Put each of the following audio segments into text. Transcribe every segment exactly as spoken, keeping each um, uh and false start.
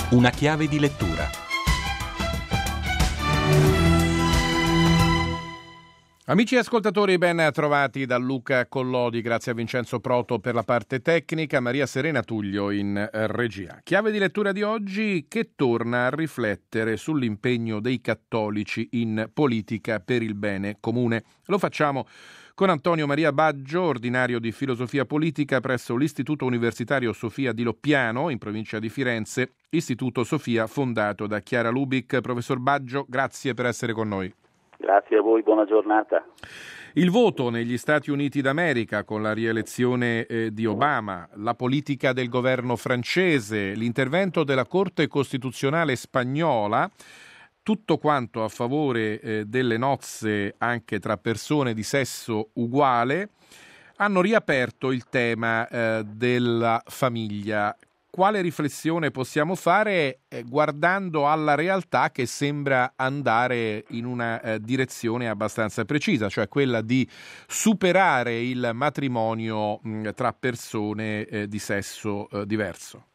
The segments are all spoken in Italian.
Una chiave di lettura. Amici ascoltatori, ben trovati da Luca Collodi, grazie a Vincenzo Proto per la parte tecnica, Maria Serena Tullio in regia. Chiave di lettura di oggi che torna a riflettere sull'impegno dei cattolici in politica per il bene comune. Lo facciamo con Antonio Maria Baggio, ordinario di filosofia politica presso l'Istituto Universitario Sofia di Loppiano, in provincia di Firenze, Istituto Sofia fondato da Chiara Lubic. Professor Baggio, grazie per essere con noi. Grazie a voi, buona giornata. Il voto negli Stati Uniti d'America con la rielezione eh, di Obama, la politica del governo francese, l'intervento della Corte Costituzionale spagnola, tutto quanto a favore eh, delle nozze anche tra persone di sesso uguale, hanno riaperto il tema eh, della famiglia. Quale riflessione possiamo fare eh, guardando alla realtà che sembra andare in una eh, direzione abbastanza precisa, cioè quella di superare il matrimonio mh, tra persone eh, di sesso eh, diverso?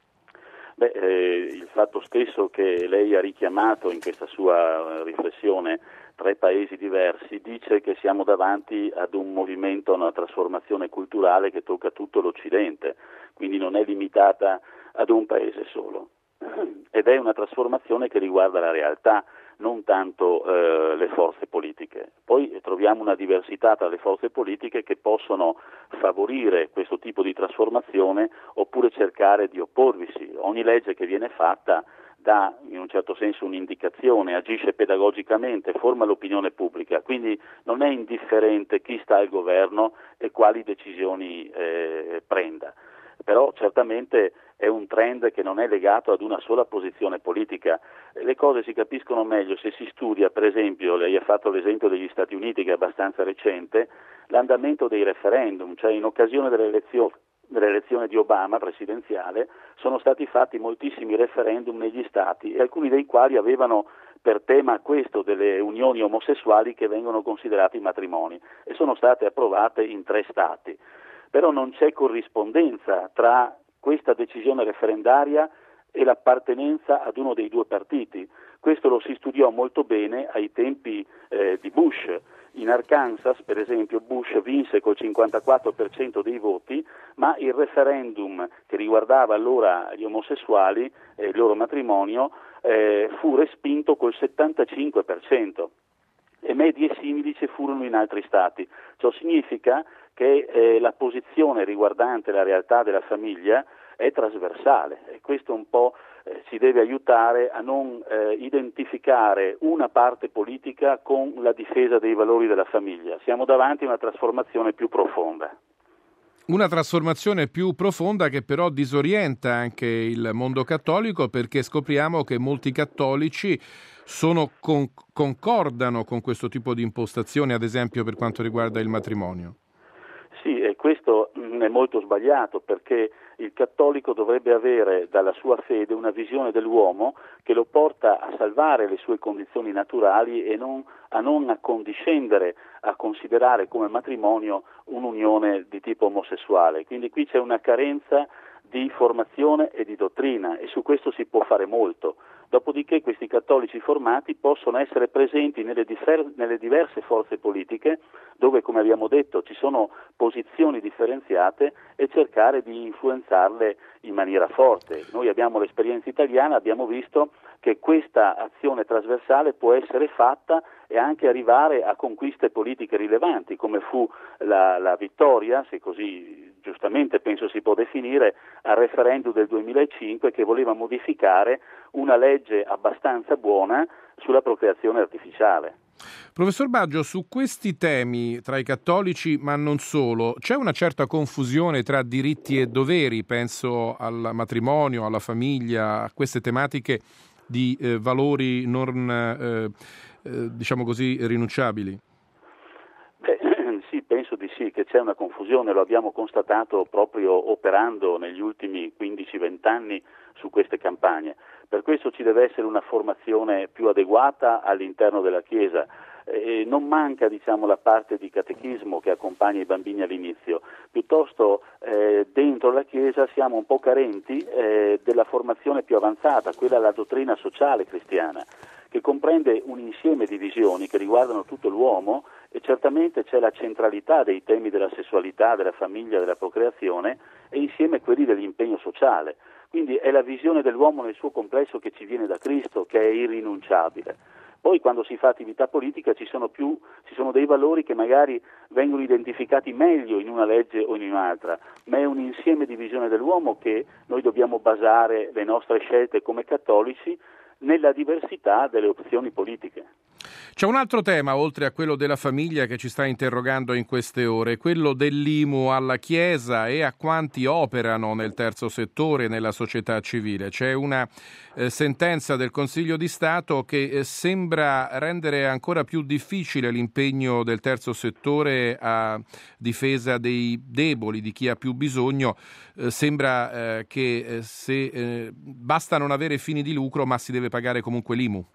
Beh, eh, il fatto stesso che lei ha richiamato in questa sua riflessione tre paesi diversi dice che siamo davanti ad un movimento, a una trasformazione culturale che tocca tutto l'Occidente, quindi non è limitata ad un paese solo ed è una trasformazione che riguarda la realtà, non tanto eh, le forze politiche. Poi troviamo una diversità tra le forze politiche che possono favorire questo tipo di trasformazione oppure cercare di opporvisi. Ogni legge che viene fatta dà in un certo senso un'indicazione, agisce pedagogicamente, forma l'opinione pubblica, quindi non è indifferente chi sta al governo e quali decisioni eh, prenda. Però certamente è un trend che non è legato ad una sola posizione politica. Le cose si capiscono meglio se si studia, per esempio, lei ha fatto l'esempio degli Stati Uniti che è abbastanza recente, l'andamento dei referendum, cioè in occasione delle elezioni dell'elezione di Obama presidenziale sono stati fatti moltissimi referendum negli stati e alcuni dei quali avevano per tema questo delle unioni omosessuali che vengono considerati matrimoni e sono state approvate in tre stati. Però non c'è corrispondenza tra questa decisione referendaria e l'appartenenza ad uno dei due partiti. Questo lo si studiò molto bene ai tempi eh, di Bush. In Arkansas, per esempio, Bush vinse col cinquantaquattro per cento dei voti, ma il referendum che riguardava allora gli omosessuali e il loro matrimonio eh, fu respinto col settantacinque per cento. E medie simili ci furono in altri stati. Ciò significa che eh, la posizione riguardante la realtà della famiglia è trasversale e questo un po' eh, ci deve aiutare a non eh, identificare una parte politica con la difesa dei valori della famiglia. Siamo davanti a una trasformazione più profonda. Una trasformazione più profonda che però disorienta anche il mondo cattolico, perché scopriamo che molti cattolici sono con, concordano con questo tipo di impostazione, ad esempio per quanto riguarda il matrimonio. Sì, e questo è molto sbagliato perché il cattolico dovrebbe avere dalla sua fede una visione dell'uomo che lo porta a salvare le sue condizioni naturali e non, a non accondiscendere a considerare come matrimonio un'unione di tipo omosessuale. Quindi qui c'è una carenza di formazione e di dottrina e su questo si può fare molto. Dopodiché questi cattolici formati possono essere presenti nelle, differ- nelle diverse forze politiche dove, come abbiamo detto, ci sono posizioni differenziate e cercare di influenzarle in maniera forte. Noi abbiamo l'esperienza italiana, abbiamo visto che questa azione trasversale può essere fatta e anche arrivare a conquiste politiche rilevanti, come fu la, la vittoria, se così giustamente penso si può definire, al referendum del duemilacinque che voleva modificare una legge abbastanza buona sulla procreazione artificiale. Professor Baggio, su questi temi tra i cattolici, ma non solo, c'è una certa confusione tra diritti e doveri, penso al matrimonio, alla famiglia, a queste tematiche di eh, valori non, eh, eh, diciamo così, rinunciabili? Beh, sì, penso di sì, che c'è una confusione, lo abbiamo constatato proprio operando negli ultimi quindici venti anni su queste campagne. Per questo ci deve essere una formazione più adeguata all'interno della Chiesa. eh, non manca diciamo, la parte di catechismo che accompagna i bambini all'inizio, piuttosto eh, dentro la Chiesa siamo un po' carenti eh, della formazione più avanzata, quella della dottrina sociale cristiana, che comprende un insieme di visioni che riguardano tutto l'uomo, e certamente c'è la centralità dei temi della sessualità, della famiglia, della procreazione, e insieme quelli dell'impegno sociale. Quindi è la visione dell'uomo nel suo complesso che ci viene da Cristo, che è irrinunciabile. Poi quando si fa attività politica ci sono più, ci sono dei valori che magari vengono identificati meglio in una legge o in un'altra, ma è un insieme di visione dell'uomo che noi dobbiamo basare le nostre scelte come cattolici nella diversità delle opzioni politiche. C'è un altro tema, oltre a quello della famiglia, che ci sta interrogando in queste ore, quello dell'I M U alla Chiesa e a quanti operano nel terzo settore, nella società civile. C'è una eh, sentenza del Consiglio di Stato che eh, sembra rendere ancora più difficile l'impegno del terzo settore a difesa dei deboli, di chi ha più bisogno. Eh, sembra eh, che eh, se eh, basta non avere fini di lucro, ma si deve pagare comunque l'I M U.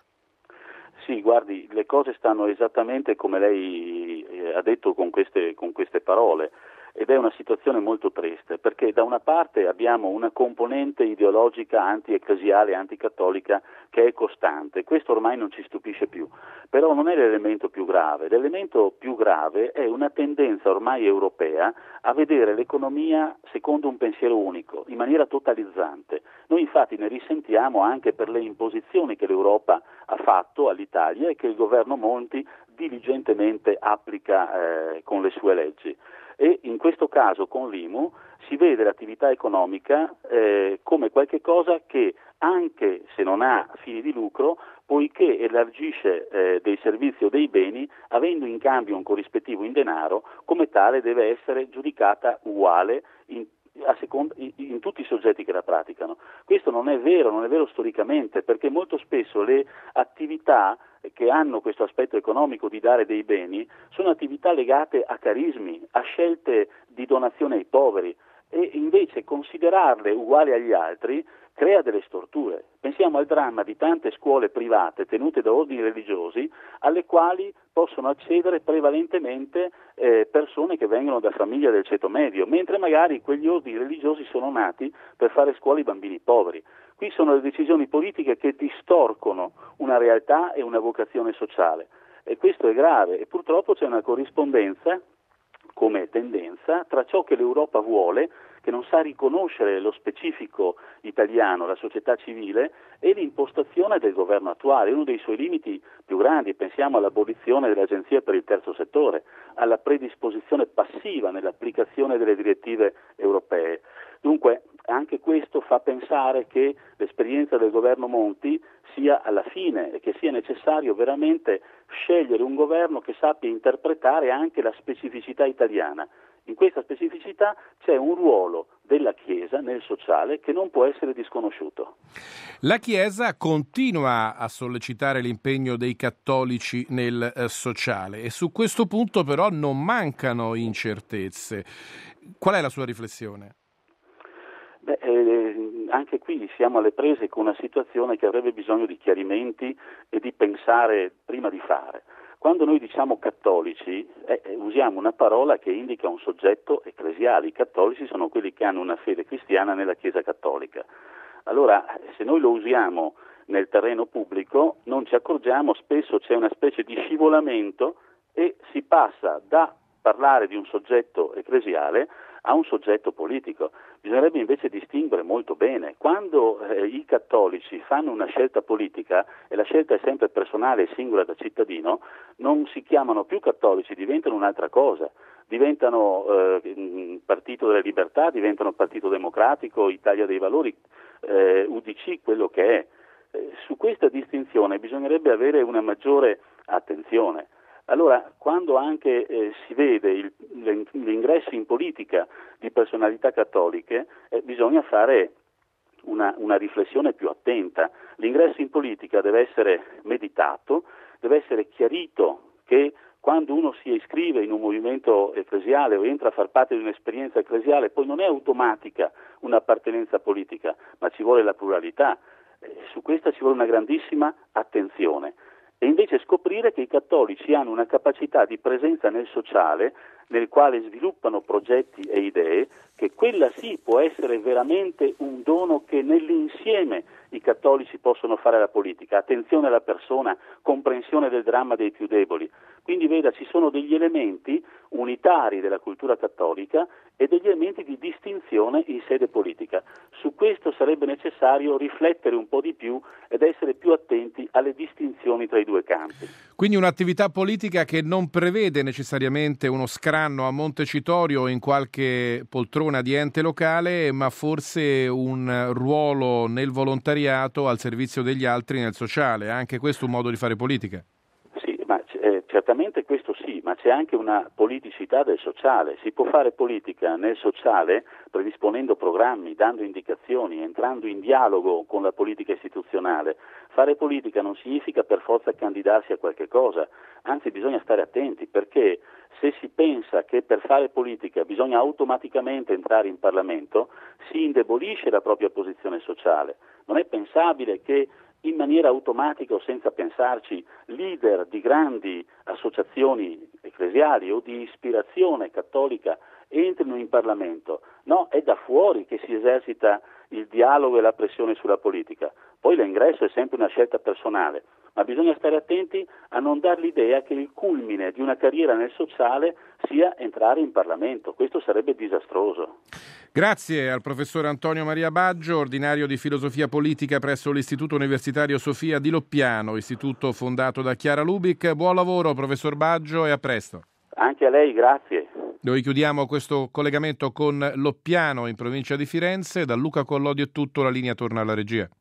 Sì, guardi, le cose stanno esattamente come lei ha detto con queste, con queste parole, ed è una situazione molto triste, perché da una parte abbiamo una componente ideologica anti-ecclesiale, anticattolica che è costante. Questo ormai non ci stupisce più, però non è l'elemento più grave. L'elemento più grave è una tendenza ormai europea a vedere l'economia secondo un pensiero unico, in maniera totalizzante. Noi infatti ne risentiamo anche per le imposizioni che l'Europa ha fatto all'Italia e che il governo Monti diligentemente applica eh, con le sue leggi. E in questo caso con l'I M U si vede l'attività economica eh, come qualche cosa che, anche se non ha fini di lucro, poiché elargisce eh, dei servizi o dei beni, avendo in cambio un corrispettivo in denaro, come tale deve essere giudicata uguale in a seconda, in, in tutti i soggetti che la praticano. Questo non è vero, non è vero storicamente, perché molto spesso le attività che hanno questo aspetto economico di dare dei beni sono attività legate a carismi, a scelte di donazione ai poveri, e invece considerarle uguali agli altri crea delle storture. Pensiamo al dramma di tante scuole private tenute da ordini religiosi alle quali possono accedere prevalentemente eh, persone che vengono da famiglie del ceto medio, mentre magari quegli ordini religiosi sono nati per fare scuola ai bambini poveri. Qui sono le decisioni politiche che distorcono una realtà e una vocazione sociale, e questo è grave, e purtroppo c'è una corrispondenza come tendenza tra ciò che l'Europa vuole, che non sa riconoscere lo specifico italiano, la società civile, e l'impostazione del governo attuale. Uno dei suoi limiti più grandi, pensiamo all'abolizione dell'Agenzia per il terzo settore, alla predisposizione passiva nell'applicazione delle direttive europee. Dunque anche questo fa pensare che l'esperienza del governo Monti sia alla fine e che sia necessario veramente scegliere un governo che sappia interpretare anche la specificità italiana. In questa specificità c'è un ruolo della Chiesa nel sociale che non può essere disconosciuto. La Chiesa continua a sollecitare l'impegno dei cattolici nel eh, sociale, e su questo punto però non mancano incertezze. Qual è la sua riflessione? Beh, eh, anche qui siamo alle prese con una situazione che avrebbe bisogno di chiarimenti e di pensare prima di fare. Quando noi diciamo cattolici eh, usiamo una parola che indica un soggetto ecclesiale. I cattolici sono quelli che hanno una fede cristiana nella Chiesa cattolica. Allora, se noi lo usiamo nel terreno pubblico non ci accorgiamo, spesso c'è una specie di scivolamento e si passa da parlare di un soggetto ecclesiale a un soggetto politico. Bisognerebbe invece distinguere molto bene. Quando eh, i cattolici fanno una scelta politica, e la scelta è sempre personale e singola da cittadino, non si chiamano più cattolici, diventano un'altra cosa. Diventano eh, Partito delle Libertà, diventano Partito Democratico, Italia dei Valori, eh, U D C, quello che è. Eh, su questa distinzione bisognerebbe avere una maggiore attenzione. Allora, quando anche eh, si vede il, l'ingresso in politica di personalità cattoliche, eh, bisogna fare una, una riflessione più attenta. L'ingresso in politica deve essere meditato, deve essere chiarito che quando uno si iscrive in un movimento ecclesiale o entra a far parte di un'esperienza ecclesiale, poi non è automatica un'appartenenza politica, ma ci vuole la pluralità. Eh, su questa ci vuole una grandissima attenzione. e invece scoprire che i cattolici hanno una capacità di presenza nel sociale, nel quale sviluppano progetti e idee, che quella sì può essere veramente un dono che nell'insieme i cattolici possono fare alla politica. Attenzione alla persona, comprensione del dramma dei più deboli. Quindi veda, ci sono degli elementi unitari della cultura cattolica e degli elementi di distinzione in sede politica. Su questo sarebbe necessario riflettere un po' di più ed essere più attenti alle distinzioni tra i due campi. Quindi un'attività politica che non prevede necessariamente uno scranno a Montecitorio o in qualche poltrona di ente locale, ma forse un ruolo nel volontariato al servizio degli altri nel sociale. Anche questo è un modo di fare politica? Sì, ma eh, certamente questo sì, ma c'è anche una politicità del sociale. Si può fare politica nel sociale predisponendo programmi, dando indicazioni, entrando in dialogo con la politica istituzionale. Fare politica non significa per forza candidarsi a qualche cosa, anzi bisogna stare attenti, perché se si pensa che per fare politica bisogna automaticamente entrare in Parlamento, si indebolisce la propria posizione sociale. Non è pensabile che in maniera automatica o senza pensarci leader di grandi associazioni ecclesiali o di ispirazione cattolica entrino in Parlamento. No, è da fuori che si esercita il dialogo e la pressione sulla politica. Poi l'ingresso è sempre una scelta personale, ma bisogna stare attenti a non dar l'idea che il culmine di una carriera nel sociale sia entrare in Parlamento. Questo sarebbe disastroso. Grazie al professor Antonio Maria Baggio, ordinario di filosofia politica presso l'Istituto Universitario Sofia di Loppiano, istituto fondato da Chiara Lubic. Buon lavoro, professor Baggio, e a presto. Anche a lei, grazie. Noi chiudiamo questo collegamento con Loppiano, in provincia di Firenze. Da Luca Collodio è tutto, la linea torna alla regia.